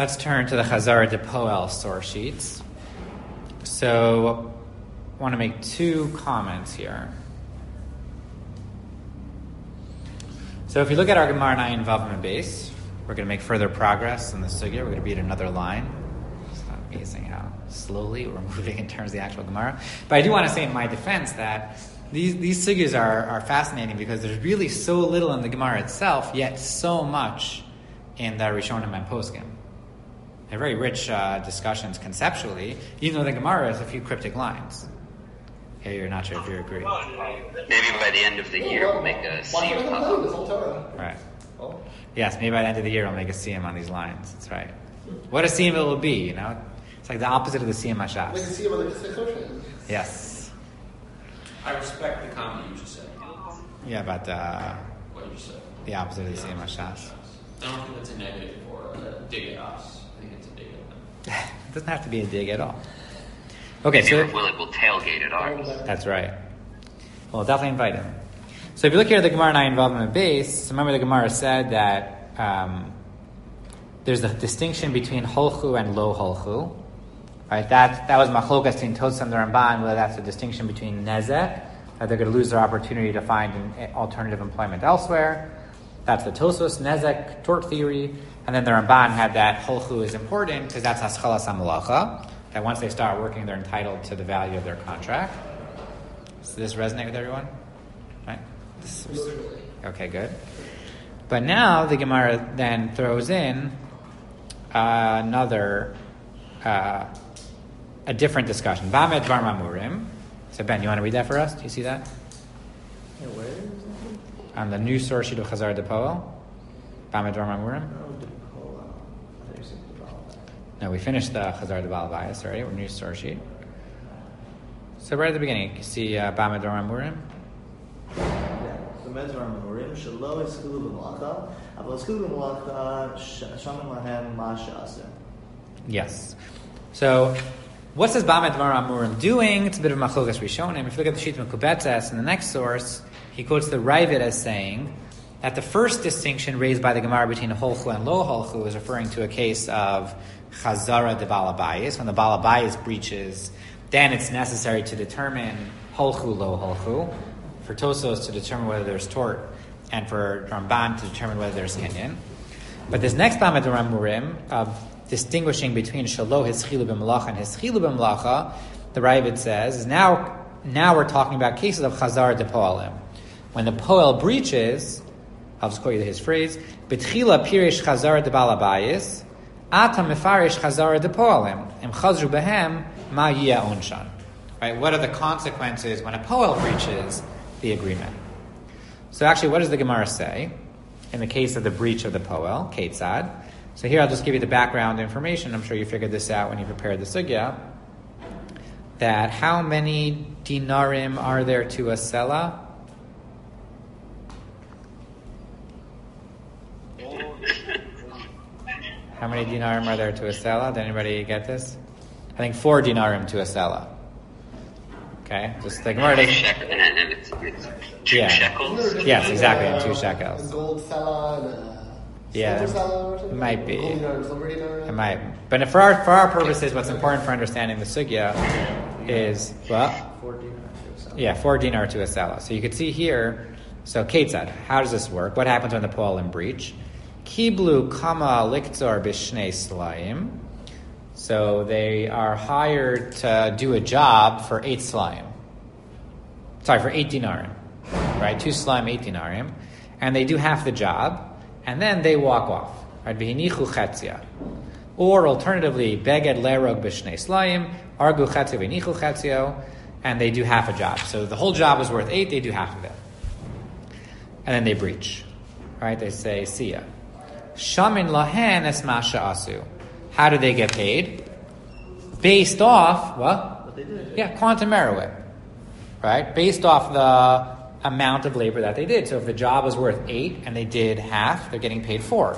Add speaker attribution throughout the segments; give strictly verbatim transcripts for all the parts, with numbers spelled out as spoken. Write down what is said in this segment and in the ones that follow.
Speaker 1: Let's turn to the Chazara de Poel source sheets. So, I want to make two comments here. So, if you look at our Gemara Nayin Vav base, we're going to make further progress in the sugya. We're going to beat another line. It's not amazing how slowly we're moving in terms of the actual Gemara. But I do want to say in my defense that these these sugyas are, are fascinating because there's really so little in the Gemara itself, yet so much in the Rishonim and Poskim. They're very rich uh, discussions conceptually, even though the Gemara has a few cryptic lines. Yeah, you're not sure if you agree.
Speaker 2: Maybe by the end of the year we'll make a siyum pop up.
Speaker 1: Right. Yes, maybe by the end of the year we'll make a siyum on these lines. That's right. What a siyum it will be, you know? It's like the opposite of the siyum hashas.
Speaker 3: Like a siyum on the Pesach.
Speaker 1: Yes.
Speaker 4: I respect the comment you just said.
Speaker 1: Yeah, about uh,
Speaker 4: what you said.
Speaker 1: The opposite of the siyum hashas.
Speaker 4: I don't think that's a negative or a dig at us. I think it's a dig at them.
Speaker 1: It doesn't have to be a dig at all. Okay,
Speaker 2: Maybe
Speaker 1: so
Speaker 2: Will it will tailgate at ours.
Speaker 1: that's right. Well, definitely invite him. So if you look here at the Gemara Nayin Vav base, remember the Gemara said that um, there's a distinction between holchu and lo holchu. Right? That that was machlokas in Tosam the Ramban, whether that's a distinction between nezek, that they're going to lose their opportunity to find an alternative employment elsewhere. That's the Tosos nezek tort theory, and then the Ramban had that holchu is important because that's haschalas hamalacha. That once they start working, they're entitled to the value of their contract. Does this resonate with everyone? Right? This is, okay, good. But now the Gemara then throws in uh, another, uh, a different discussion. Bamed Dvar Mamurim. So Ben, you want to read that for us? Do you see that?
Speaker 3: Yeah, where is it?
Speaker 1: On the new source sheet of Chazar de Poel. Bamed Dvar Mamurim. No, we finished the Chazar de Baal Bayis already. We're new source sheet. So right at the beginning, you see uh, Bamed Dvar Mamurim.
Speaker 5: Yeah. The Medvar Mamurim Shelo Eskulu B'Malacha, Aval Eskulu B'Malacha Shamim Lahem Ma She'aseh.
Speaker 1: Yes. So, what's this Bamed Dvar Mamurim doing? It's a bit of machlokas rishonim. If you look at the sheet of Kubetzes in the next source, he quotes the Ravid as saying that the first distinction raised by the Gemara between holchu and lo holchu is referring to a case of Chazara de Balabayis. When the Balabayis breaches, then it's necessary to determine holchu lo holchu, for Tosos to determine whether there's tort, and for Ramban to determine whether there's kinyan. But this next Bamed Dvar Mamurim of distinguishing between shalo hischilu b'melacha and hischilu b'melacha, the Ravid says, is now now we're talking about cases of Chazar de Poalim. When the Poel breaches, I'll just quote you his phrase, B'tchila pirish Chazar de Balabayis, Ata mefarish Chazar de Poalim, Im chazru behem ma yia onshan. Right? What are the consequences when a Poel breaches the agreement? So actually, what does the Gemara say in the case of the breach of the Poel, Ketzad? So here I'll just give you the background information. I'm sure you figured this out when you prepared the sugya. That how many dinarim are there to a sela? How many dinarim are there to a sela? Did anybody get this? I think four dinarim to a sela. Okay, just the Gemara doesn't.
Speaker 2: Shekel, and it's, it's two
Speaker 1: Yeah.
Speaker 2: shekels.
Speaker 1: Yes, exactly, and two
Speaker 3: A
Speaker 1: shekels.
Speaker 3: gold sella and a
Speaker 1: Yeah,
Speaker 3: silver sella or something?
Speaker 1: might be.
Speaker 3: Gold dinar and silver dinar?
Speaker 1: It might, but for our for our purposes, what's important for understanding the sugya is well,
Speaker 5: Four dinar to a sella.
Speaker 1: yeah, four dinar to a sela. So you could see here. So Ketzad, how does this work? What happens when the Poalim breach? Kiblu kama liktzor b'shnei slayim. So they are hired to do a job for eight slayim. Sorry, for eight dinarim. Right, two slayim, eight dinarim, and they do half the job, and then they walk off. Right, v'hinichu chetzia. Or alternatively, beged lerog b'shnei slayim, argu chetzia v'hinichu chetzio, and they do half a job. So the whole job is worth eight; they do half of it, and then they breach. Right, they say, "See ya." Shamin lahen es masha asu. How do they get paid? Based off what?
Speaker 5: What they did.
Speaker 1: Yeah, quantum meruit. Right? Based off the amount of labor that they did. So if the job was worth eight and they did half, they're getting paid four.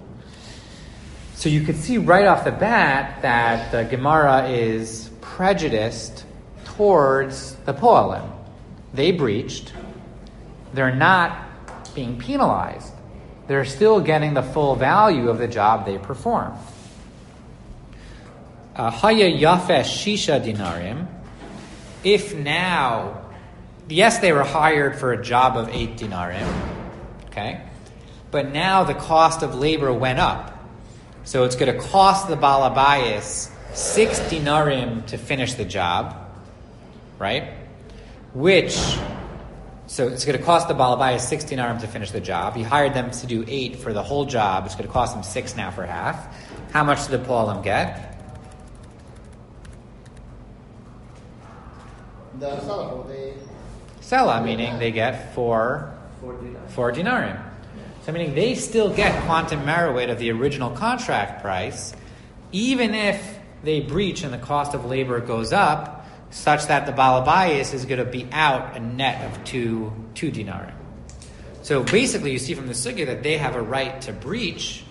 Speaker 1: So you could see right off the bat that the Gemara is prejudiced towards the Poalim. They breached. They're not being penalized. They're still getting the full value of the job they performed. uh, Haya Yafeh Shisha Dinarim. If now, yes, they were hired for a job of eight dinarim, okay, but now the cost of labor went up. So it's going to cost the Balabayas six dinarim to finish the job, right? Which, so it's going to cost the Balabayas six dinarim to finish the job. He hired them to do eight for the whole job. It's going to cost them six now for half. How much did the Poalim get?
Speaker 3: The Salah, they...
Speaker 1: Sela, meaning they get four, four dinarim. So meaning they still get quantum merit of the original contract price, even if they breach and the cost of labor goes up, such that the Balabayas is going to be out a net of two, two dinarim. So basically you see from the sugya that they have a right to breach.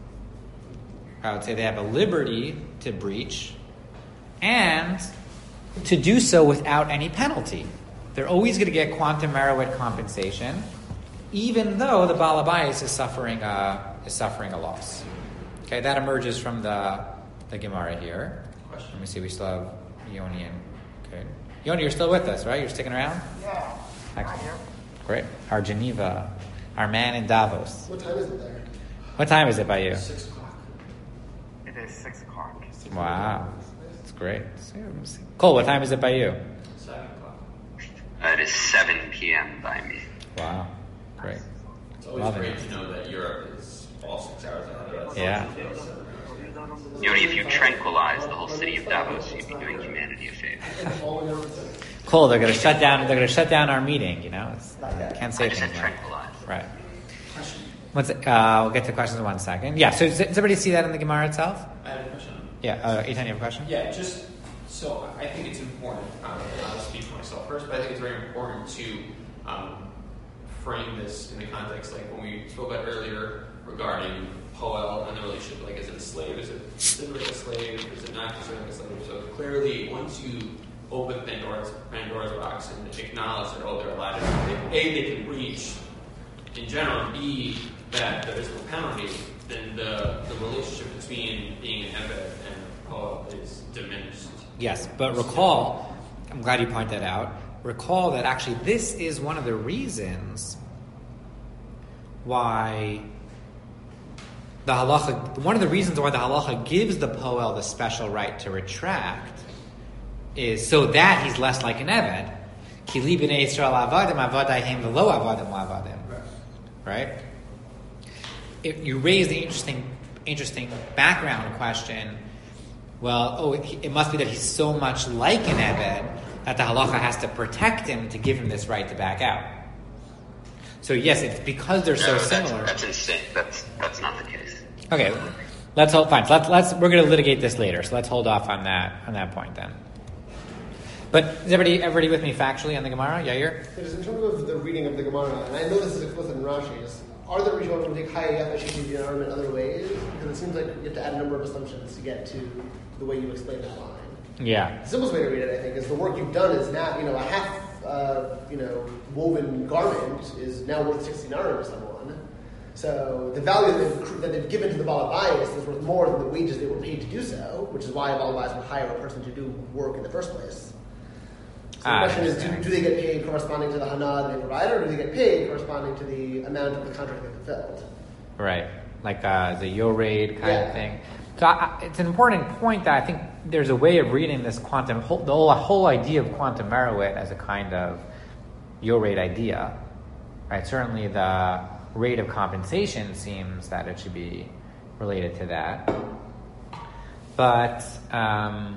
Speaker 1: I would say they have a liberty to breach, and to do so without any penalty. They're always going to get quantum merit compensation, even though the Balabayas is suffering a, is suffering a loss. Okay, that emerges from the the Gemara here.
Speaker 4: Question.
Speaker 1: Let me see, we still have Yoni and okay. Yoni, you're still with us, right? You're sticking around?
Speaker 6: Yeah.
Speaker 1: Excellent. Great. Our Geneva, our man in Davos.
Speaker 3: What time is it there?
Speaker 1: What time is it by you?
Speaker 4: Six o'clock.
Speaker 6: It is six o'clock.
Speaker 1: Wow. That's great. Cole, what time is it by you?
Speaker 4: Seven o'clock.
Speaker 2: Uh, it is seven p.m. by me.
Speaker 1: Wow. Great.
Speaker 4: It's always
Speaker 1: Love
Speaker 4: great
Speaker 1: it.
Speaker 4: to know that Europe is all six hours ahead of us.
Speaker 1: Yeah.
Speaker 2: Yoni, if you tranquilize the whole city of Davos, you'd be doing humanity a favor.
Speaker 1: Cool. They're going to shut down. They're going to shut down our meeting. You know, it's, can't say
Speaker 2: I just said
Speaker 1: things like
Speaker 2: tranquilize.
Speaker 1: right. What's it, uh, we'll get to questions in one second. Yeah. So does, does everybody see that in the Gemara itself?
Speaker 4: I have a question.
Speaker 1: Yeah. Uh, Eitan, you have a question?
Speaker 4: Yeah, just so I think it's important. Um, I'll speak for myself first, but I think it's very important to um, frame this in the context, like when we spoke about earlier regarding Poel and the relationship. Like, is it a slave? Is it considered a slave? Is it not considered a slave? So clearly, once you open Pandora's Pandora's box and acknowledge that oh, they're allowed to, a they can breach in general, and b that there is no penalty, then the the relationship between being an Eved and a Poel is diminished.
Speaker 1: Yes, but recall, I'm glad you pointed that out, recall that actually this is one of the reasons why the halacha, one of the reasons why the halacha gives the Poel the special right to retract is so that he's less like an Eved. Ki li b'nei Yisrael avadim avadayim v'lo avadim la'avadim. Right? If you raise the interesting, interesting background question, well, oh, it, it must be that he's so much like an Eved that the halacha has to protect him to give him this right to back out. So yes, it's because they're so
Speaker 2: No,
Speaker 1: similar.
Speaker 2: That's, that's insane. That's that's not the case.
Speaker 1: Okay, let's hold. Fine. So let's let's we're going to litigate this later. So let's hold off on that on that point then. But is everybody everybody with me factually on the Gemara? Yair?
Speaker 3: It is in terms of the reading of the Gemara, and I know this is explicit in Rashi. Is, are there Rishonim who take Hayayef Ashishi Dinarim in other ways? Because it seems like you have to add a number of assumptions to get to the way you explain that line.
Speaker 1: Yeah.
Speaker 3: The simplest way to read it, I think, is the work you've done is now, you know, a half, uh, you know, woven garment is now worth sixty dinarim to someone. So the value that they've, that they've given to the Balabayas is worth more than the wages they were paid to do so, which is why a Balabayas would hire a person to do work in the first place. So the
Speaker 1: Ah,
Speaker 3: question is, do, do they get paid corresponding to the hana that they provided, or do they get paid corresponding to the amount of the contract they fulfilled?
Speaker 1: Right. Like uh, the Yoraid kind
Speaker 3: Yeah.
Speaker 1: of thing. So I, it's an important point that I think there's a way of reading this quantum, whole, the whole, whole idea of quantum merit as a kind of Yoraid idea. Right. Certainly the rate of compensation seems that it should be related to that. But um,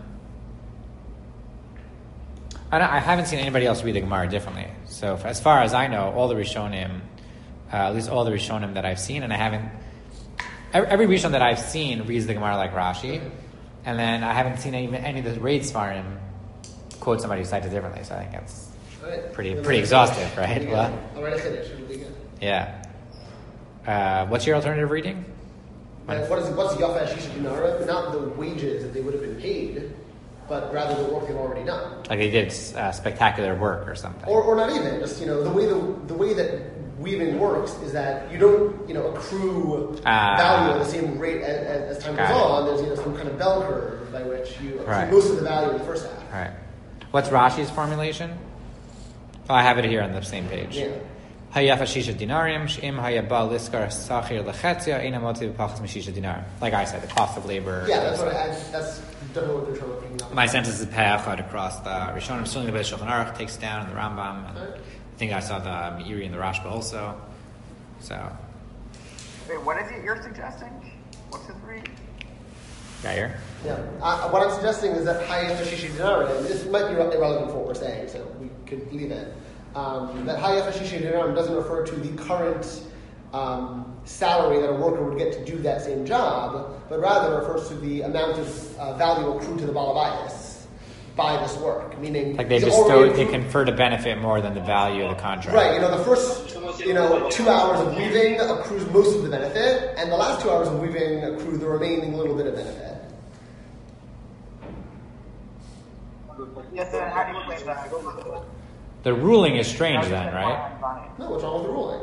Speaker 1: I, don't, I haven't seen anybody else read the Gemara differently. So for, as far as I know, all the Rishonim, uh, at least all the Rishonim that I've seen, and I haven't, every, every Rishon that I've seen reads the Gemara like Rashi, and then I haven't seen any, any of the Raid Svarim quote somebody who cites it differently, so I think that's
Speaker 3: Right.
Speaker 1: pretty
Speaker 3: Then
Speaker 1: pretty
Speaker 3: let's-
Speaker 1: exhaustive, right?
Speaker 3: Yeah.
Speaker 1: Well,
Speaker 3: All right, I said it. Should we begin?
Speaker 1: yeah. Uh, what's your alternative reading?
Speaker 3: And what is what's Yafa Ashisha Dinara? Not the wages that they would have been paid, but rather the work they've already done.
Speaker 1: Like they did uh, spectacular work or something.
Speaker 3: Or, or not even, just, you know, the way the, the way that weaving works is that you don't, you know, accrue
Speaker 1: Ah.
Speaker 3: value at the same rate as, as, as time
Speaker 1: Got
Speaker 3: goes
Speaker 1: it.
Speaker 3: on. There's, you know, some kind of bell curve by which you accrue
Speaker 1: Right.
Speaker 3: most of the value in the first half.
Speaker 1: All right. What's Rashi's formulation? Oh, I have it here on the same page.
Speaker 3: Yeah.
Speaker 1: Hayaf shisha dinarim shim hayabal liskar sachir lechetzia ina motiv pachas mishisha dinar. Like I said, the cost of labor.
Speaker 3: Yeah, that's what I, that's definitely what they're trying to bring up.
Speaker 1: My sense is the payachad across the Rishonim, certainly the Shulchan Aruch takes down, and the Rambam. And
Speaker 3: Right.
Speaker 1: I think I saw the Meiri and the Rashba also. So,
Speaker 6: Wait, what is it you're suggesting? What's his read?
Speaker 1: Yair?
Speaker 3: Yeah. Uh, what I'm suggesting is that Hayaf Hashishi Dinarim, this might be irrelevant for what we're saying, so we could leave it. Um, that Hayaf Hashishi Dinarim doesn't refer to the current um, salary that a worker would get to do that same job, but rather refers to the amount of uh, value accrued to the Balabayas by this work. Meaning,
Speaker 1: Like they
Speaker 3: he's
Speaker 1: bestowed,
Speaker 3: already
Speaker 1: they
Speaker 3: accrued-
Speaker 1: conferred a benefit more than the value of the contract.
Speaker 3: Right, you know, the first, you know, two hours of weaving accrues most of the benefit, and the last two hours of weaving accrue the remaining little bit of benefit.
Speaker 6: Yes, then how do you explain that?
Speaker 1: The ruling is strange then, right?
Speaker 3: No, what's wrong with the ruling?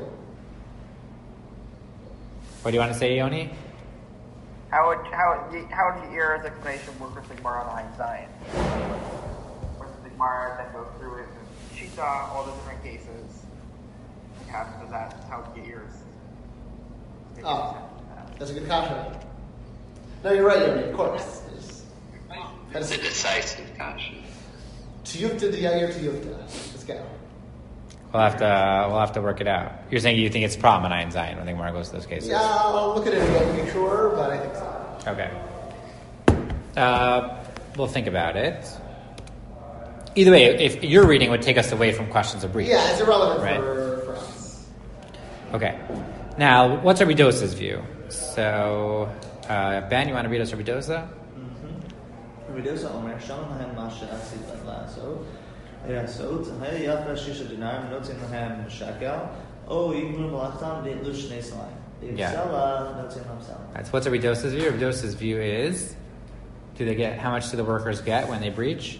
Speaker 1: What do you want to say, Yoni?
Speaker 6: How would how would how would Yair's explanation work with the Gemara on Ein Zion? Where the Gemara then goes through it and Shita, all the different cases. Like how does that how would Yair's?
Speaker 3: Oh, that's a good kasha. No, you're right, Yoni, of course.
Speaker 2: It's a decisive kasha.
Speaker 3: Tiyufta to Yair Tiyufta. Let's go.
Speaker 1: We'll have to we'll have to work it out. You're saying you think it's problem in Ein Zion when the Gemara goes to those cases?
Speaker 3: Yeah, I'll look at it again to be sure, but I think so.
Speaker 1: Okay. Uh, we'll think about it. Either way, if your reading would take us away from questions of breach.
Speaker 3: Yeah, it's irrelevant
Speaker 1: Right.
Speaker 3: for, for us.
Speaker 1: Okay. Now, what's Rabbi Dosa's view? So, uh, Ben, you want to read us Rabbi Dosa?
Speaker 5: Reduce Omer, Shalom Lahem Masha Asid Lat Lasso, Erasot, Hay Yafa Shisha Dinar, Notin Lahem Shakel, O Igru Malachtam, De Lush Neslaim.
Speaker 1: Yeah.
Speaker 5: Sella, Notin Hamsal.
Speaker 1: That's what's Rabbi Dosa's view. Rabbi Dosa's view is, do they get, how much do the workers get when they breach?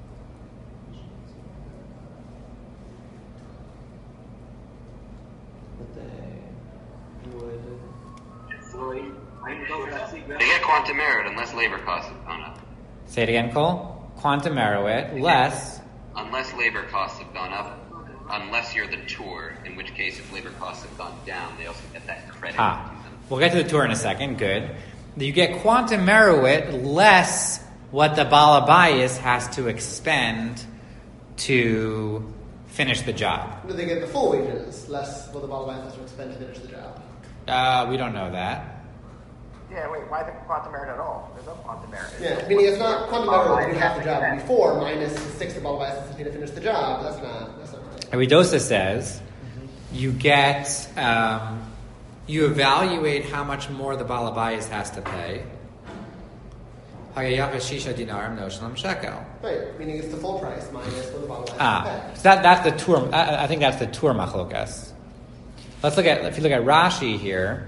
Speaker 5: But they would.
Speaker 2: They get quantum merit unless labor costs have gone up.
Speaker 1: Say it again, Cole. Quantum merit, less.
Speaker 2: Unless labor costs have gone up, unless you're the tour, in which case if labor costs have gone down, they also get that credit.
Speaker 1: Ah, we'll get to the tour in a second. Good. You get quantum merit less what the balabayas has to expend to finish the job.
Speaker 3: Do they get the full wages, less what the Balabayas has to expend to finish the job?
Speaker 1: Uh, we don't know that.
Speaker 6: Yeah, wait, why the quantum merit at all? There's no quantum merit.
Speaker 3: Yeah, meaning it's not quantum merit that you have the job before minus the six the Balabayas has to pay to finish the job. That's not, that's not right.
Speaker 1: Rabbi Dosa says you get, um, you evaluate how much more the balabayas has to pay. Hagayav shisha dinarim noshlam shekel.
Speaker 3: Right, meaning it's the full price minus what the Balabayas
Speaker 1: Ah,
Speaker 3: have to
Speaker 1: so that, that's the tour. I, I think that's the tour machlokas. Let's look at, if you look at Rashi here,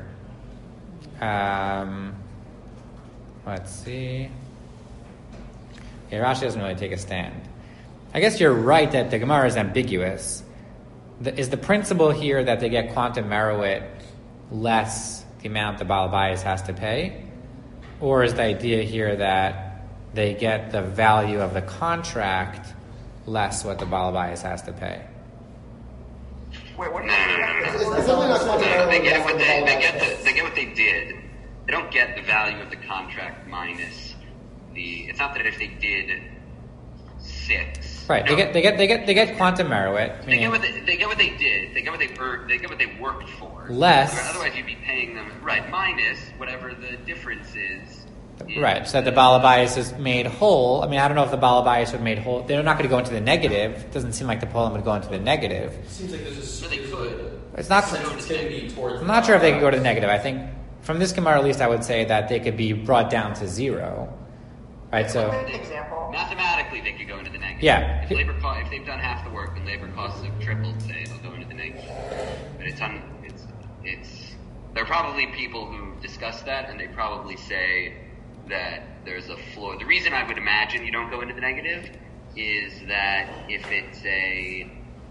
Speaker 1: um, let's see. Okay, Rashi doesn't really take a stand. I guess you're right that the Gemara is ambiguous. The, is the principle here that they get quantum merit less the amount the balabayas has to pay? Or is the idea here that they get the value of the contract less what the balabayas has to pay?
Speaker 6: Wait, what?
Speaker 2: No, no, no, no, no.
Speaker 3: It's, it's definitely not quantum
Speaker 2: No,
Speaker 3: merit.
Speaker 2: they get
Speaker 3: less
Speaker 2: what
Speaker 3: than
Speaker 2: they, they
Speaker 3: Balabayas
Speaker 2: get
Speaker 3: has.
Speaker 2: the, they get what they did. They don't get the value of the contract minus the. It's not that if they did six.
Speaker 1: Right.
Speaker 2: No.
Speaker 1: They get they get they get they get quantum merit.
Speaker 2: They get what they, they get what they did. They get what they earned. They get what they worked for.
Speaker 1: Less.
Speaker 2: Otherwise, you'd be paying them right minus whatever the difference is. in
Speaker 1: Right, so that the balabayas is made whole. I mean, I don't know if the balabayas are made whole. They're not going to go into the negative. It doesn't seem like the poem would go into the negative.
Speaker 4: It seems like there's a
Speaker 2: No, they could.
Speaker 1: It's not.
Speaker 4: sensitivity towards.
Speaker 1: I'm not sure if they could go to the negative. I think from this Gemara, at least, I would say that they could be brought down to zero. Right. So
Speaker 6: Example.
Speaker 2: Mathematically, they could go into the negative.
Speaker 1: Yeah.
Speaker 2: If labor co- if they've done half the work and labor costs have tripled, say they'll go into the negative. But it's un, it's it's. There are probably people who discuss that, and they probably say that there's a floor. The reason I would imagine you don't go into the negative is that if it's a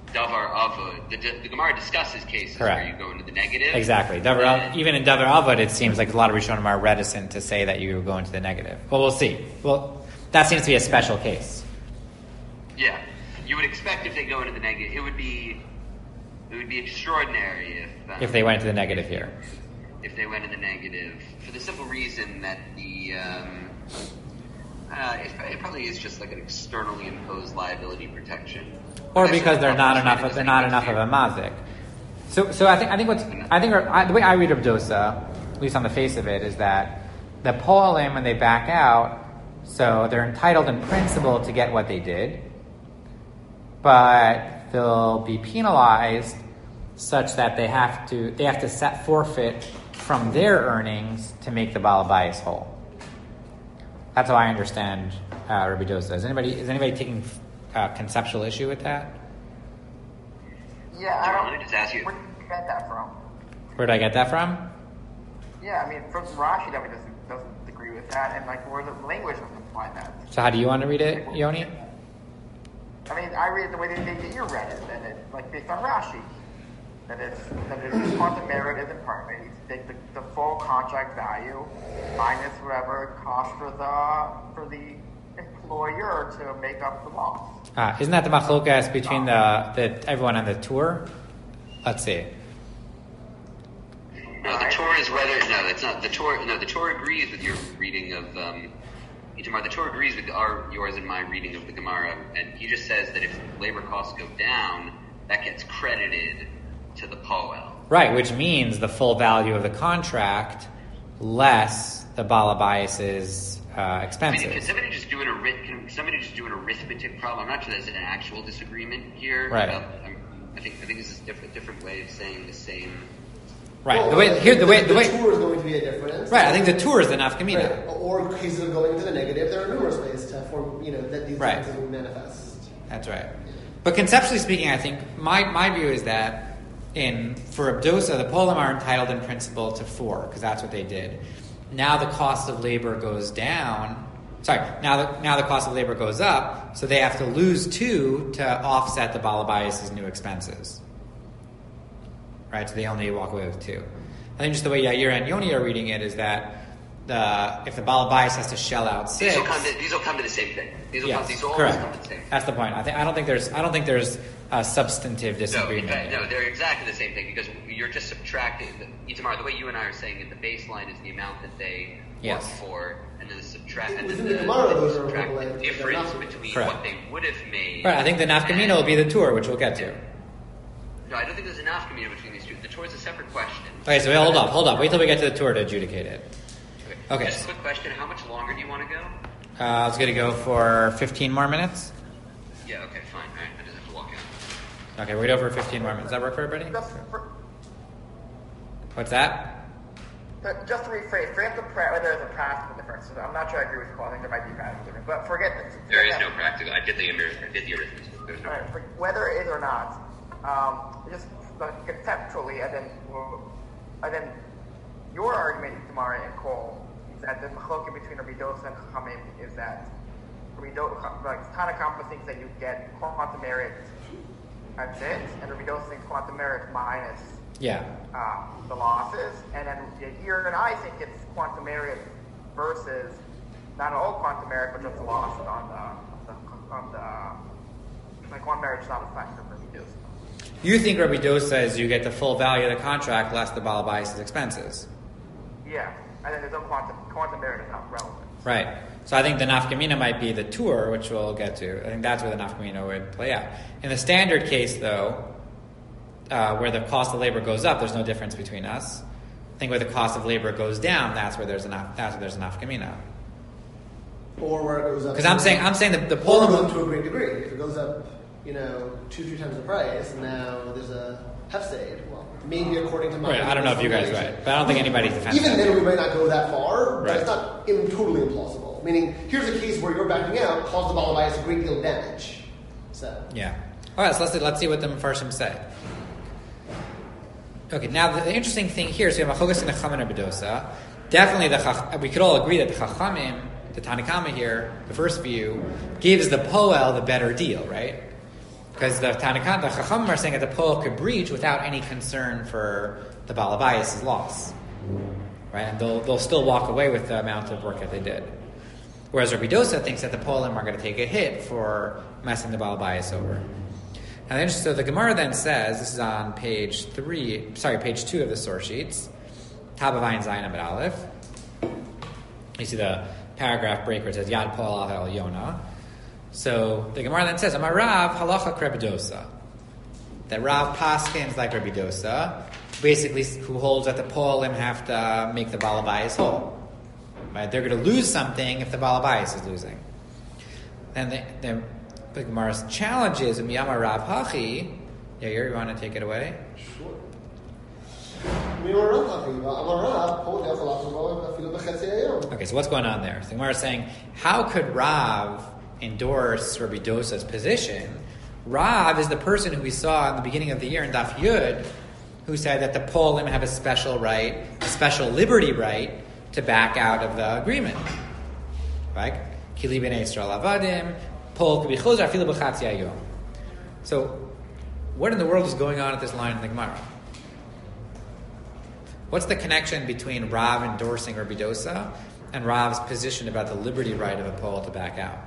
Speaker 2: Davar Avod, the, the Gemara discusses cases
Speaker 1: Correct.
Speaker 2: where you go into the negative.
Speaker 1: Exactly. Davar,
Speaker 2: And-
Speaker 1: even in Davar Avod, it seems like a lot of Rishonim are reticent to say that you go into the negative. Well, we'll see. Well, that seems to be a special case.
Speaker 2: Yeah, you would expect if they go into the negative, it would be it would be extraordinary if um,
Speaker 1: If they went into the negative here.
Speaker 2: if they went in the negative, for the simple reason that the um, uh, it, it probably is just like an externally imposed liability protection,
Speaker 1: Or
Speaker 2: That's
Speaker 1: because
Speaker 2: what
Speaker 1: they're not
Speaker 2: the
Speaker 1: enough.
Speaker 2: doesn't
Speaker 1: They're not
Speaker 2: make
Speaker 1: enough of
Speaker 2: sense.
Speaker 1: a mazik. So, so I think I think what's I think I, the way I read Rav Dosa, at least on the face of it, is that the poalim when they back out, so they're entitled in principle to get what they did, but they'll be penalized such that they have to they have to set forfeit from their earnings to make the balabayas whole. That's how I understand uh, Rabbi Dosa. Is anybody is anybody taking uh, conceptual issue with that?
Speaker 6: Yeah, I
Speaker 2: John,
Speaker 6: don't.
Speaker 2: let me just ask you-
Speaker 6: Where did you get that from?
Speaker 1: Where did I get that from?
Speaker 6: Yeah, I mean, from Rashi, definitely doesn't doesn't agree with that, and like, where the language doesn't imply that.
Speaker 1: So how do you want to read it, Yoni?
Speaker 6: I mean, I read it the way that, that you read it, and it like based on Rashi, that it's that it's quantum merit is imperfect. You take the, the full contract value minus whatever it costs for the for the employer to make up the loss.
Speaker 1: Ah, isn't that the machlokas between the, the everyone on the tour? Let's see.
Speaker 2: No, the Torah is whether no, that's not the Torah. No, the Torah agrees with your reading of um, Itamar. The Torah agrees with our yours and my reading of the Gemara, and he just says that if labor costs go down, that gets credited to the Poel.
Speaker 1: Right, which means the full value of the contract less the balabayas's uh,
Speaker 2: I mean, can
Speaker 1: expenses.
Speaker 2: somebody just do an arith- Can somebody just do an arithmetic problem? I'm not sure there's an actual disagreement here.
Speaker 1: Right.
Speaker 2: About, um, I think I think this is a different, different way of saying the same.
Speaker 1: Right.
Speaker 3: Well,
Speaker 1: The way here, the way, the
Speaker 3: the
Speaker 1: way.
Speaker 3: tour is going to be a difference.
Speaker 1: Right. I think the tour is the nafkamina.
Speaker 3: Right. Or cases of going into the negative. There are numerous ways to form, you know, that these
Speaker 1: Right.
Speaker 3: differences will manifest.
Speaker 1: That's right. But conceptually speaking, I think my, my view is that in for Abdosa, the Polam are entitled in principle to four because that's what they did. Now the cost of labor goes down. Sorry. Now the now the cost of labor goes up, so they have to lose two to offset the balabayas's new expenses. Right. So they only walk away with two. I think just the way Yair and Yoni are reading it is that the if the balabayas has to shell out six.
Speaker 2: These will come to these will come to the same thing. These will
Speaker 1: Yes,
Speaker 2: come. These will always
Speaker 1: correct.
Speaker 2: come to the same thing.
Speaker 1: That's the point. I think I don't think there's I don't think there's a substantive
Speaker 2: No, in
Speaker 1: disagreement.
Speaker 2: fact,
Speaker 1: here.
Speaker 2: no, they're exactly the same thing because you're just subtracting. The, Itamar, the way you and I are saying it, the baseline is the amount that they
Speaker 1: Yes.
Speaker 2: work for, and then the subtract, and then
Speaker 3: Within
Speaker 2: the,
Speaker 3: the Gemara, those are
Speaker 2: subtract
Speaker 3: equivalent,
Speaker 2: the
Speaker 3: but they're
Speaker 2: difference
Speaker 3: not.
Speaker 2: between
Speaker 1: Correct.
Speaker 2: what they would have made.
Speaker 1: Right. I think the nafkamina will be the tour, which we'll get to.
Speaker 2: No, I don't think there's a nafkamina between these two. The Torah is a separate question.
Speaker 1: Okay, so hold up, hold up. Wait till we get to the tour to adjudicate it. Okay.
Speaker 2: Just a quick question: how much longer do you want to go?
Speaker 1: Uh, I was going to go for fifteen more minutes.
Speaker 2: Yeah. Okay. Fine. All right. I just have to walk out.
Speaker 1: Okay, we're going to go for fifteen more minutes. Does that work for everybody?
Speaker 6: Just, for,
Speaker 1: What's that?
Speaker 6: but just to rephrase, frame the pra- whether there's a practical difference. I'm not sure I agree with Paul. I think there might be a practical difference, but forget this.
Speaker 2: There is
Speaker 6: forget
Speaker 2: no
Speaker 6: that.
Speaker 2: practical. I did the arith- I did the arithmetic. There's no.
Speaker 6: All right, for whether it is or not, um, just like, conceptually, and then, and then your argument, Tamara and Cole, is that the machloket between Rabbi Dosa and Chachamim is that Rabbi Dosa, like Tanakh thinks that you get quantum merit at it, and Rabbi Dosa thinks quantum merit minus
Speaker 1: Yeah.
Speaker 6: uh, the losses, and then here and I think it's quantum merit versus not all quantum merit, but just the loss on the, the on the like quantum merit is not a factor for Rabbi Dosa.
Speaker 1: You think Rabbi Dosa says you get the full value of the contract less the balabayas's expenses.
Speaker 6: Yeah, and then there's no quantum quantum merit is not relevant.
Speaker 1: Right. So I think the nafkamina might be the tour, which we'll get to. I think that's where the nafkamina would play out. In the standard case, though, uh, where the cost of labor goes up, there's no difference between us. I think where the cost of labor goes down, that's where there's an that's where there's a nafkamina.
Speaker 3: Or where it goes up.
Speaker 1: Because I'm saying I'm saying that the
Speaker 3: Or it goes
Speaker 1: polar.
Speaker 3: up to a great degree. If it goes up, you know, two, three times the price, and now there's a hefsade. Well, maybe according to my...
Speaker 1: Right, I don't know if you guys are right, but I don't think anybody defends
Speaker 3: Even
Speaker 1: that.
Speaker 3: then, we might not go that far, but
Speaker 1: Right.
Speaker 3: it's not im- totally implausible. Meaning, here's a case where you're backing out, caused the balabayas a great deal of damage. So...
Speaker 1: Yeah. All right, so let's see, let's see what the Mefarshim say. Okay, now the, the interesting thing here is we have a Chogas and a Chachamim and a Bedosa. Definitely, the Chach, we could all agree that the Chachamim, the Tanakama here, the first view, gives the Poel the better deal, right? Because the Tanakan, the Chachamim are saying that the Poel could breach without any concern for the Balabayas' loss. Right? And they'll, they'll still walk away with the amount of work that they did. Whereas Rabbi Dosa thinks that the Poelim are going to take a hit for messing the Balabayas over. And then, so the Gemara then says, this is on page three, sorry, page two of the source sheets, Tab of Ayin Zayin Amid Aleph. You see the paragraph break where it says Yad Poel Al Yona. So the Gemara then says, Amar Rav Halacha Rabbi Dosa. That Rav paskins like Rabbi Dosa, basically who holds that the Poelim have to make the Balabayas whole. Right? They're going to lose something if the Balabayas is losing. Then the, the, the Gemara's challenge is, Miyama Rav Hachi. Yeah, you want to take it away?
Speaker 3: Sure. Okay,
Speaker 1: so what's going on there? So the Gemara is saying, how could Rav endorse Rabbi Dosa's position? Rav is the person who we saw in the beginning of the year in Daf Yud, who said that the Poelim have a special right, a special liberty right, to back out of the agreement. Right? Kili b'nei Yisrael avadim, Poel k'bi chozer afilu b'chatzi hayom. So, what in the world is going on at this line in the Gemara? What's the connection between Rav endorsing Rabbi Dosa and Rav's position about the liberty right of a Poel to back out?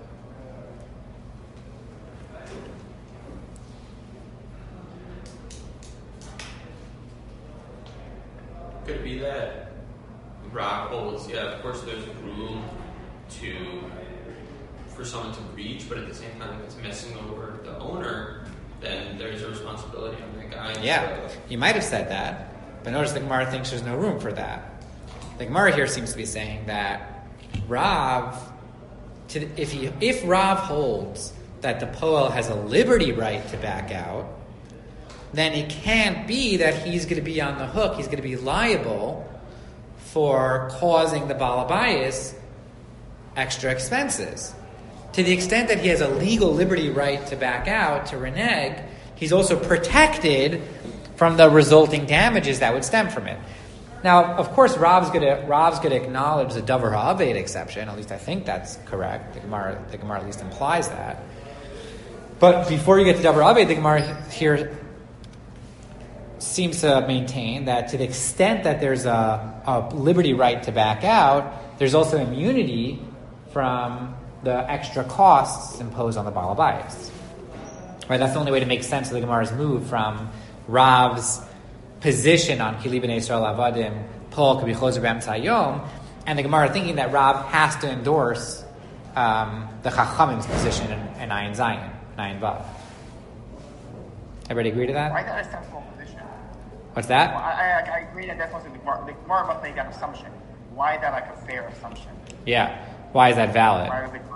Speaker 4: Could it be that Rav holds, yeah, of course there's room to for someone to breach, but at the same time if it's messing over the owner, then there's a responsibility on that guy.
Speaker 1: Yeah,
Speaker 4: so.
Speaker 1: You might have said that, but notice the Gemara thinks there's no room for that. The Gemara here seems to be saying that Rav, to, if he, if Rav holds that the Poel has a liberty right to back out, then it can't be that he's going to be on the hook, he's going to be liable for causing the Balabayas extra expenses. To the extent that he has a legal liberty right to back out, to renege, he's also protected from the resulting damages that would stem from it. Now, of course, Rav's going to Rav's going to acknowledge the Davar Ha'aved exception. At least I think that's correct. The Gemara, the Gemara at least implies that. But before you get to Davar Ha'aved, the Gemara here seems to maintain that to the extent that there's a, a liberty right to back out, there's also immunity from the extra costs imposed on the Balabayas. Right? That's the only way to make sense of the Gemara's move from Rav's position on Kili b'nei Yisrael avadim, Poel k'bi chozer b'emtza hayom, and the Gemara thinking that Rav has to endorse um, the Chachamim's position in, in Ayin Zayin, in Ayin Vav. Everybody agree to that?
Speaker 6: Why that is sensible position?
Speaker 1: What's that?
Speaker 6: Well, I, I, I agree that that's also the Gemara. The Gemara must make that assumption. Why is that like a fair assumption?
Speaker 1: Yeah. Why is that valid?
Speaker 6: Why is it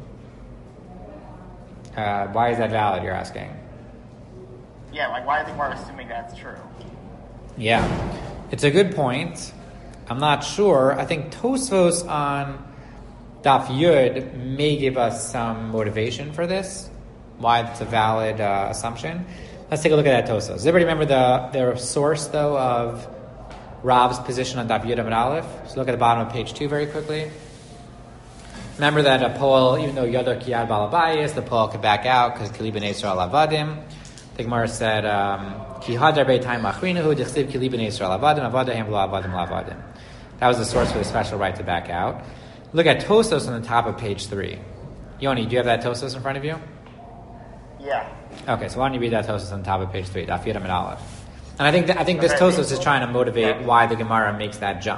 Speaker 1: Uh, why is that valid, you're asking?
Speaker 6: Yeah, like why is the Gemara assuming that's true?
Speaker 1: Yeah. It's a good point. I'm not sure. I think Tosfos on Daf Yud may give us some motivation for this, why it's a valid uh, assumption. Let's take a look at that Tosfos. Does everybody remember the their source, though, of Rav's position on Daf Yud Amid Aleph? So look at the bottom of page two very quickly. Remember that a Poel, even though Yadar Kiyad Balabayas, the Poel could back out because Kili b'nei Yisrael avadim. The Gemara said, Ki hadar beitai machrinahu dichsiv Kili b'nei Yisrael avadim avadahem lo avadim lo avadim. That was the source for the special right to back out. Look at Tosfos on the top of page three. Yoni, do you have that Tosfos in front of you?
Speaker 6: Yeah.
Speaker 1: Okay, so why don't you read that Tosfos on the top of page three, Daf Yud Amid Aleph. And I think th- I think this
Speaker 6: Okay.
Speaker 1: Tosfos is trying to motivate why the Gemara makes that jump.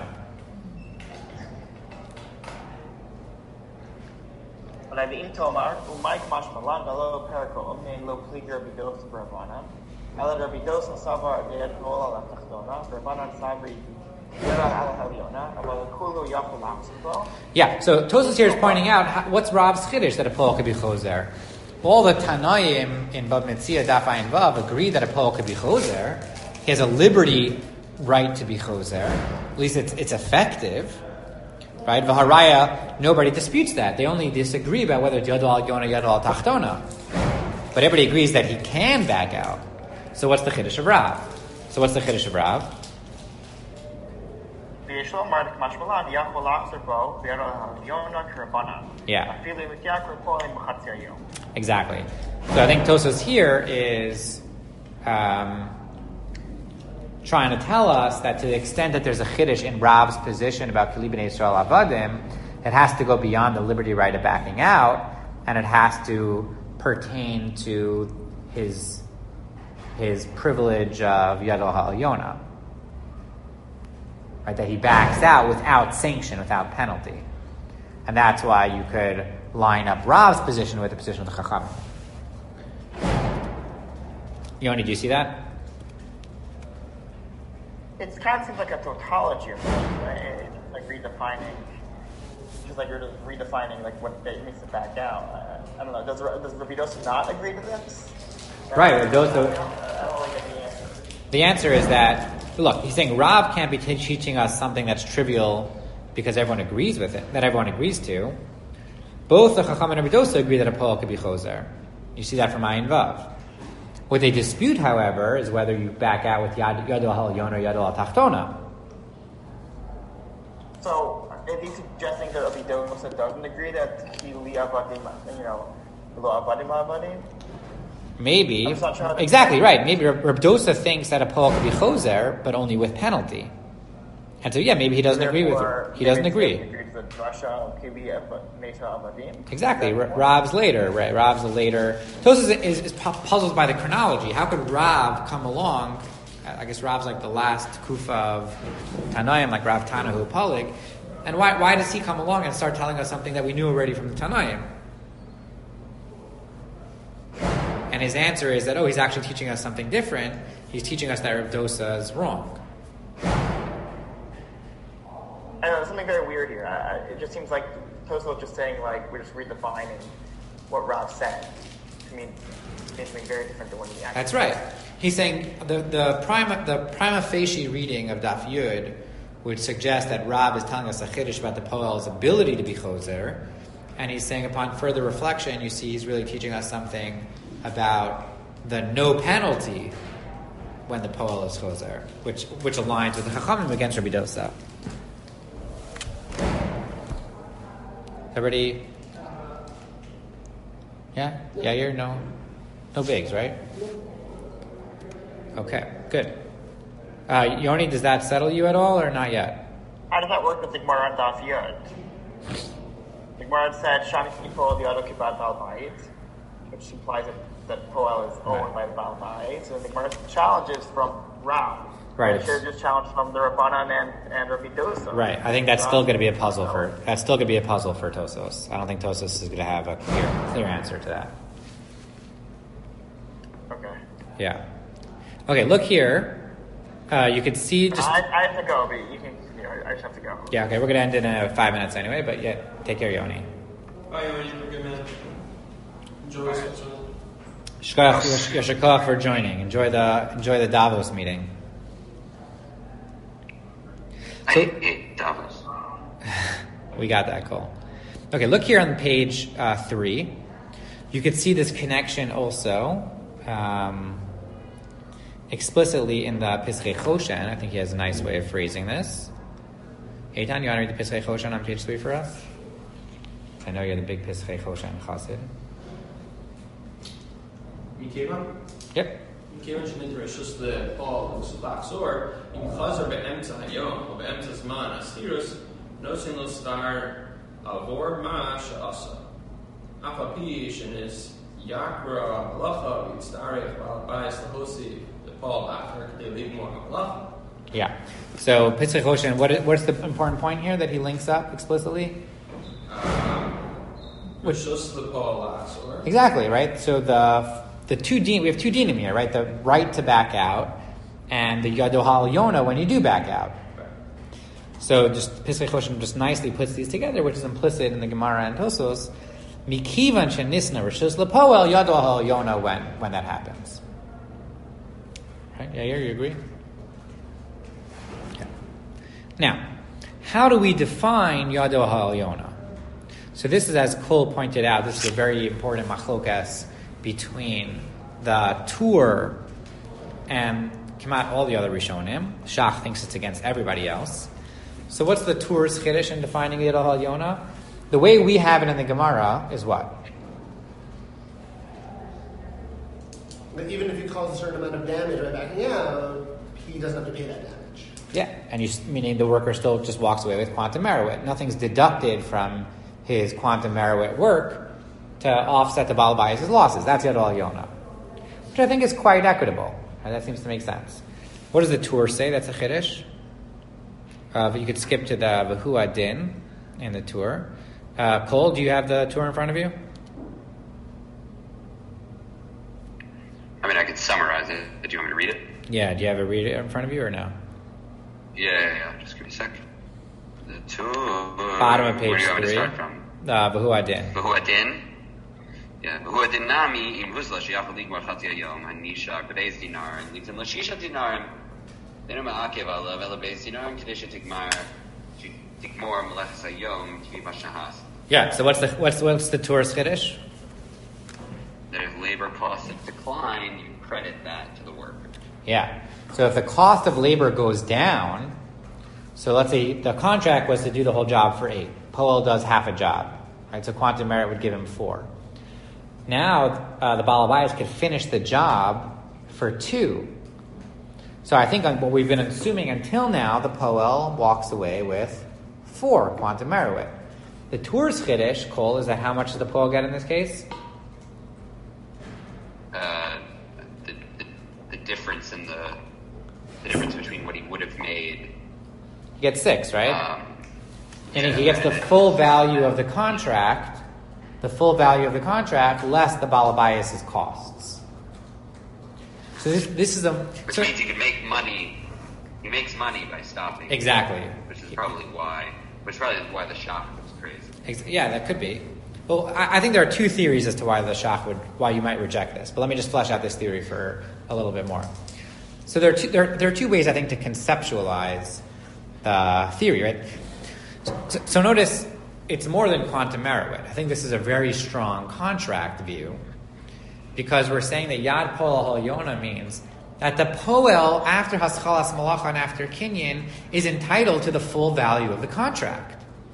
Speaker 6: But the Intomar, Umayk Mashmalan, Belo Perico, Omne Lo Pliger Bidos Bravana, Ela Rabidos and Savar, Dead Mola Tachtona, Bravana Sabri, Yara Al Haliona, Abel Kulu Yakulamsbo.
Speaker 1: Yeah, so Tosfos here is pointing out how, what's Rav's chiddush that a Poel could be chozer. All the Tanaim in Bab Metzia Daf Ayin Vav agree that a Poel could be chozer. He has a liberty right to be chozer. At least it's it's effective. Right? V'haraya, nobody disputes that. They only disagree about whether it's Yadol al Yona, Yadol al Tachtona. But everybody agrees that he can back out. So what's the Chiddush of Rav? So what's the Chiddush of Rav?
Speaker 6: The
Speaker 1: Yeah. Exactly. So I think Tosfos here is um, trying to tell us that to the extent that there's a chiddush in Rav's position about Kli B'nai Yisrael Avadim, it has to go beyond the liberty right of backing out, and it has to pertain to his his privilege of Yadol HaElyona. Right, that he backs out without sanction, without penalty. And that's why you could line up Rav's position with the position of the Chachamim. Yoni, do you see that?
Speaker 6: It kind of seems like a tautology of things, right? It's like redefining, just like you're just redefining like what it means to back out. I, I don't know. Does does Rabbi Dosa not agree to this?
Speaker 1: Right. Rabbi Dosa.
Speaker 6: I don't, I don't really get the answer.
Speaker 1: The answer is that, look, he's saying Rav can't be t- teaching us something that's trivial because everyone agrees with it, that everyone agrees to. Both the Chacham and Rabbi Dosa agree that a Poel could be Choser. You see that from Ayin Vav. What they dispute, however, is whether you back out with Yad, Yadol HaElyona or Yadol HaTachtona.
Speaker 6: So, is he suggesting that Rabbi Dosa doesn't agree that he li avadim, you know, lo avadim avadim?
Speaker 1: Maybe. Exactly, right. Maybe Rabbi Dosa thinks that a Poel could be Choser, but only with penalty. And so, yeah, maybe he doesn't agree with it. He doesn't agree. Exactly. Rav's later, right? Rav's a later. Tosfos is, is, is puzzled by the chronology. How could Rav come along? I guess Rav's like the last kufa of Tanaim, like Rav Tanahu Polig. And why why does he come along and start telling us something that we knew already from the Tanaim? And his answer is that, oh, he's actually teaching us something different. He's teaching us that Rav Dosa is wrong.
Speaker 6: I know, there's something very weird here. Uh, it just seems like Tosfos just saying, like, we're just redefining what Rav said. I mean, it's something very different than what he actually
Speaker 1: That's right.
Speaker 6: said.
Speaker 1: He's saying the the prima the prima facie reading of Daf Yud would suggest that Rav is telling us a chiddush about the Poel's ability to be Choser, and he's saying upon further reflection, you see he's really teaching us something about the no penalty when the Poel is Choser, which which aligns with the Chachamim against Rabbi Dosa. Everybody? Yeah? Yeah, you're no no bigs, right? Okay, good. Uh, Yoni, does that settle you at all or not yet?
Speaker 6: How does that work with the Gemara on Daf Yud? The Gemara said, Shami Kipol the Ado Kibat Baal Bayit, which implies that, that Poel is owned by the Baal Bayit. So the Gemara challenges from Rav.
Speaker 1: Right.
Speaker 6: Should just challenge from the Rabbanan and, and Rabbi Dosa.
Speaker 1: Right. I think that's still going to be a puzzle for that's still going to be a puzzle for Tosfos. I don't think Tosfos is going to have a clear clear answer to that.
Speaker 6: Okay.
Speaker 1: Yeah. Okay. Look here. Uh, you can see just.
Speaker 6: I, I have to go, but you can. You know, I just have to go.
Speaker 1: Yeah. Okay. We're going to end in uh, five minutes anyway. But yeah, take care, Yoni.
Speaker 4: Bye, Yoni. Have a good man. Enjoy Switzerland.
Speaker 1: Shkoyach Yashakah for joining. Enjoy the enjoy the Davos meeting.
Speaker 2: So, I hate Davos.
Speaker 1: We got that call. Okay, look here on page uh, three. You can see this connection also um, explicitly in the Pischei Choshen. I think he has a nice way of phrasing this. Eitan, you want to read the Pischei Choshen on page three for us? I know you're the big Pischei Choshen chassid.
Speaker 4: Mikeva?
Speaker 1: Yep.
Speaker 4: מכיוון שנדרש לפעול ולעצור, אם חזר באמצע היום או באמצע זמן הסירוס, נותן לו סתר עבור מה שעשה. אף על פי שנסיקרא המלאכה ויצטרך בעל הבית להוסיף לפעול אחר כדי לגמור המלאכה.
Speaker 1: Yeah. So, Pischei Choshen, what is, what's the important point here that he links up explicitly?
Speaker 4: Um, Rishus l'pa'ol la'asor.
Speaker 1: Exactly, right? So the the two din, we have two dinim here, right? The right to back out and the Yadol HaElyona when you do back out.
Speaker 4: Right.
Speaker 1: So just Pischei Choshen just nicely puts these together, which is implicit in the Gemara and Tosfos. Mikivan shenisna rishus lepoel Yadol HaElyona when when that happens. Right? Yeah, you agree? Okay. Now, how do we define Yadol HaElyona? So this is, as Kol pointed out, this is a very important machlokas between the Tur and Kemat all the other Rishonim. Shach thinks it's against everybody else. So what's the Tur's Chiddush in defining Yadol Ha'Yona? The way we have it in the Gemara is what?
Speaker 3: But even if he causes a certain amount of damage by backing out, he doesn't have to pay that damage.
Speaker 1: Yeah, and you meaning the worker still just walks away with quantum merit. Nothing's deducted from his quantum merit work to offset the Baal Bayis' losses. That's Yadol Ha'Yona, which I think is quite equitable. And that seems to make sense. What does the Tur say? That's a Chiddush. Uh, but you could skip to the V'hu Adin in the Tur. Uh, Cole, do you have the Tur in front of you?
Speaker 2: I mean, I could summarize it. Do you want me to read it?
Speaker 1: Yeah, do you have a read it in front of you or no?
Speaker 2: Yeah, yeah, yeah. Just give me a sec. The Tur.
Speaker 1: Bottom of page
Speaker 2: Where do you want me to
Speaker 1: three.
Speaker 2: start from?
Speaker 1: Uh, V'hu Adin.
Speaker 2: V'hu Adin. Yeah, V'hu Adin Nami im Huzla Sheyachal Ligmar Chatzi Hayom Hanishar B'Beis Dinarim Litzim L'Shisha Dinarim Dinu Ma'akev Alav Ela Beis Dinarim Kadesha Tikmar Tikmor Melechas Hayom Tvi Bashahas.
Speaker 1: Yeah, so what's the what's what's the Tur's Chiddush?
Speaker 2: That if labor costs decline, you credit that to the worker.
Speaker 1: Yeah. So if the cost of labor goes down, so let's say the contract was to do the whole job for eight. Poel does half a job. Right? So quantum merit would give him four. Now uh, the Baal Bayis could finish the job for two. So I think on what we've been assuming until now, the Poel walks away with four quantum merit. The Tur's Chiddush, Cole, is that how much does the Poel get in this case?
Speaker 2: Uh, the, the the difference in the the difference between what he would have made.
Speaker 1: He gets six, right?
Speaker 2: Um,
Speaker 1: and he gets the full value of the contract, the full value of the contract, less the Baal Bayis' costs. So this this is a
Speaker 2: which
Speaker 1: so,
Speaker 2: means he can make money. He makes money by stopping.
Speaker 1: Exactly.
Speaker 2: Which is probably why. Which is probably why the shock was crazy.
Speaker 1: Ex- yeah, that could be. Well, I, I think there are two theories as to why the Shach would, why you might reject this. But let me just flesh out this theory for a little bit more. So there are two, there, there are two ways I think to conceptualize the theory, right? So, so notice it's more than quantum merit. I think this is a very strong contract view because we're saying that Yad Poel Ha'Yona means that the Poel after Haschalas Malacha and after Kinyan is entitled to the full value of the contract.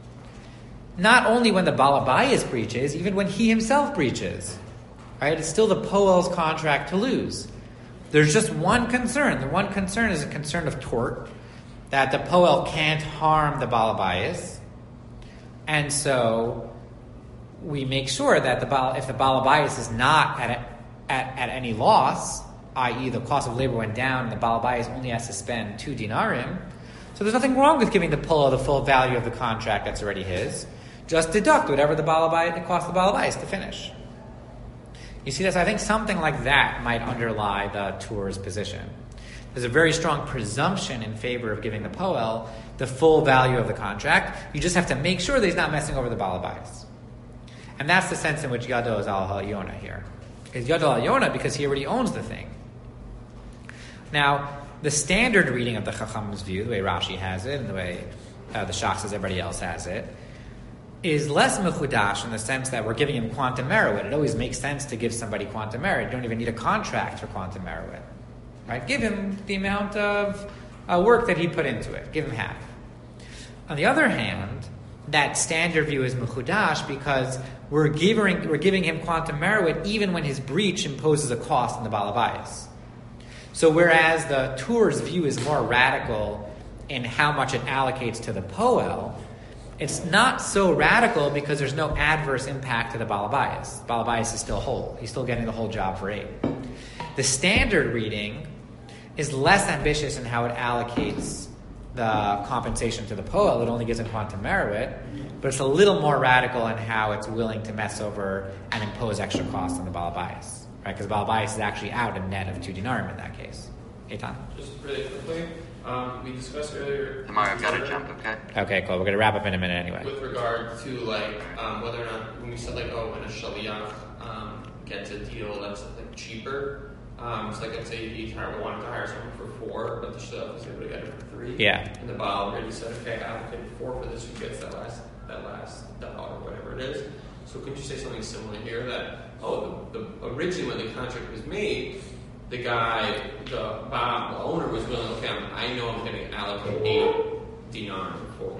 Speaker 1: Not only when the Baal Bayis breaches, even when he himself breaches. Right? It's still the Poel's contract to lose. There's just one concern. The one concern is a concern of tort, that the Poel can't harm the Baal Bayis. And so we make sure that the Baal, if the Baal Bayis is not at, a, at at any loss, that is the cost of labor went down and the Baal Bayis only has to spend two dinarim, so there's nothing wrong with giving the Poel the full value of the contract that's already his. Just deduct whatever the Baal Bayis, it costs the Baal Bayis to finish. You see this? I think something like that might underlie the Tur's position. There's a very strong presumption in favor of giving the Poel the full value of the contract. You just have to make sure that he's not messing over the Baal Bayis. And that's the sense in which Yadol is Al Ha'Yona here. It's Yadol Ha'Yona because he already owns the thing. Now, the standard reading of the Chacham's view, the way Rashi has it, and the way uh, the Shach says everybody else has it, is less mechudash in the sense that we're giving him quantum merit. It always makes sense to give somebody quantum merit. You don't even need a contract for quantum merit. Right? Give him the amount of uh, work that he put into it. Give him half. On the other hand, that standard view is mechudash because we're giving, we're giving him quantum merit even when his breach imposes a cost on the Baal Bayis. So whereas the Tur's view is more radical in how much it allocates to the Poel, it's not so radical because there's no adverse impact to the Baal Bayis. Baal Bayis is still whole. He's still getting the whole job for eight. The standard reading is less ambitious in how it allocates the compensation to the Poel. It only gives him quantum merit, but it's a little more radical in how it's willing to mess over and impose extra costs on the Baal Bayis. Right? Because Baal Bayis is actually out a net of two dinarim in that case. Eitan?
Speaker 4: Just really quickly, um, we discussed earlier.
Speaker 2: Tamar, I've got to jump, okay?
Speaker 1: Okay, cool. We're going to wrap up in a minute anyway.
Speaker 4: With regard to like um, whether or not when we said like oh when a shaliach um, gets a deal that's like cheaper, um, so like let's say he hired, wanted to hire someone for four, but the shaliach was able to get it for three.
Speaker 1: Yeah. And
Speaker 4: the Baal already said, okay, I allocated four for this. Who gets that last that last dollar or whatever it is? So could you say something similar here that oh the, the originally when the contract was made, the guy the Baal the owner was willing okay I'm, I know I'm going to allocate eight dinar for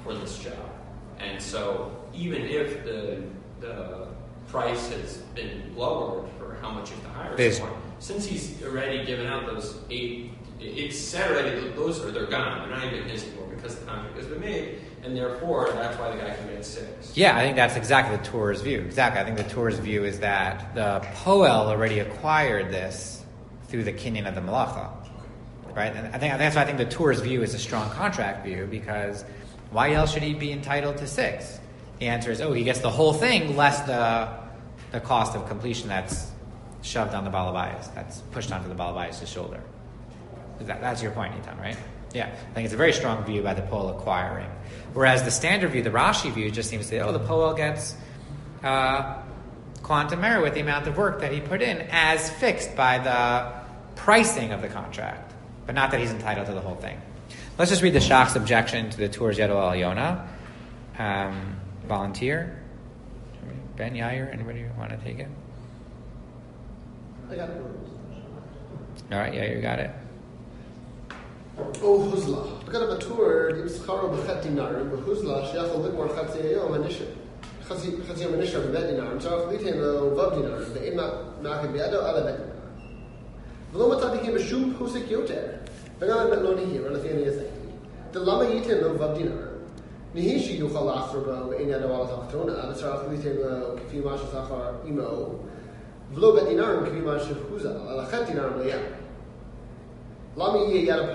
Speaker 4: for this job. And so even if the the price has been lowered for how much you have to hire
Speaker 1: There's-
Speaker 4: someone, since he's already given out those eight, it's said already that those are they're gone. They're not even his anymore because the contract has been made, and therefore that's why the guy can get six.
Speaker 1: Yeah, I think that's exactly the Torah's view. Exactly. I think the Torah's view is that the Poel already acquired this through the kinyan of the Malacha. Right? And I think that's why I think the Torah's view is a strong contract view, because why else should he be entitled to six? The answer is, oh, he gets the whole thing less the the cost of completion that's shoved on the Balabayas, that's pushed onto the Balabayas' shoulder. Is that, that's your point, Eitan, right? Yeah, I think it's a very strong view by the Poel acquiring. Whereas the standard view, the Rashi view, just seems to say, oh, the Poel gets uh, quantum error with the amount of work that he put in as fixed by the pricing of the contract, but not that he's entitled to the whole thing. Let's just read the Shach's objection to the Torah's Yadol Alyona. Um, volunteer? Ben, Yair, anybody want to take it?
Speaker 3: I got it.
Speaker 1: All right, Yair got it.
Speaker 3: Oh, Huzla. Look at a tour. Gives Charo b'chet dinarim. But Huzla sheyachol likmor chatzi hayom hanisha. Chatzi chatzi hayom hanisha b'bet dinarim. So if we lo vav dinarim, ve'im ma'akim b'yado ala bet dinarim. V'lo matadikim b'shum posik yoter. V'nam lo nihir ala fi'ani yazayni. The lama yitin lo vav dinarim. Nihishi yuchal lachzer bo ve'in yado ala tachtona. V'tzarach v'litin lo k'fi ma shezachar imo. V'lo bet dinarim k'fi ma shehuzal. Ala chet dinarim lo yam.
Speaker 1: Yeah,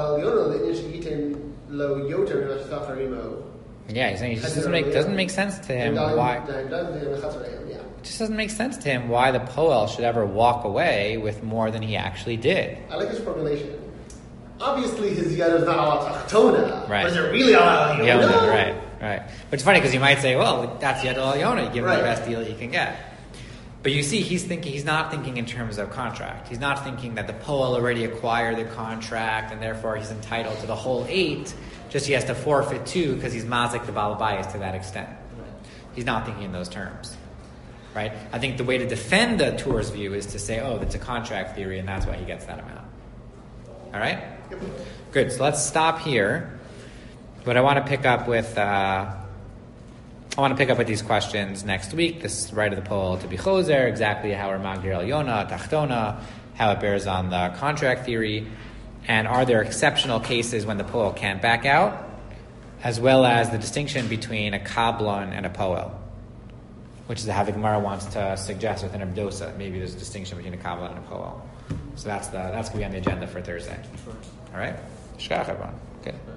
Speaker 1: he's saying it just doesn't make doesn't make sense to him why it just doesn't make sense to him why the Poel should ever walk away with more than he actually did.
Speaker 3: I like his formulation. Obviously, his yada is not all tachtona,
Speaker 1: right?
Speaker 3: But is it really all yona?
Speaker 1: Yona, right, right. But it's funny because you might say, well, that's yada al yona. You give him
Speaker 3: right.
Speaker 1: the best deal you can get. But you see, he's thinking. He's not thinking in terms of contract. He's not thinking that the Poel already acquired the contract and therefore he's entitled to the whole eight. Just he has to forfeit two because he's mazik the balabayas to that extent. Right. He's not thinking in those terms, right? I think the way to defend the Torah's view is to say, oh, that's a contract theory, and that's why he gets that amount. All right,
Speaker 3: Yep.
Speaker 1: Good. So let's stop here. But I want to pick up with. Uh, I want to pick up with these questions next week. This right of the Poel to be choser, exactly how are magdir el yona, tachtona, how it bears on the contract theory, and are there exceptional cases when the Poel can't back out, as well as the distinction between a kablan and a Poel, which is how the Gemara wants to suggest within a bdosa. Maybe there's a distinction between a kablan and a Poel. So that's the that's going to be on the agenda for Thursday. All right, shkach everyone. Good.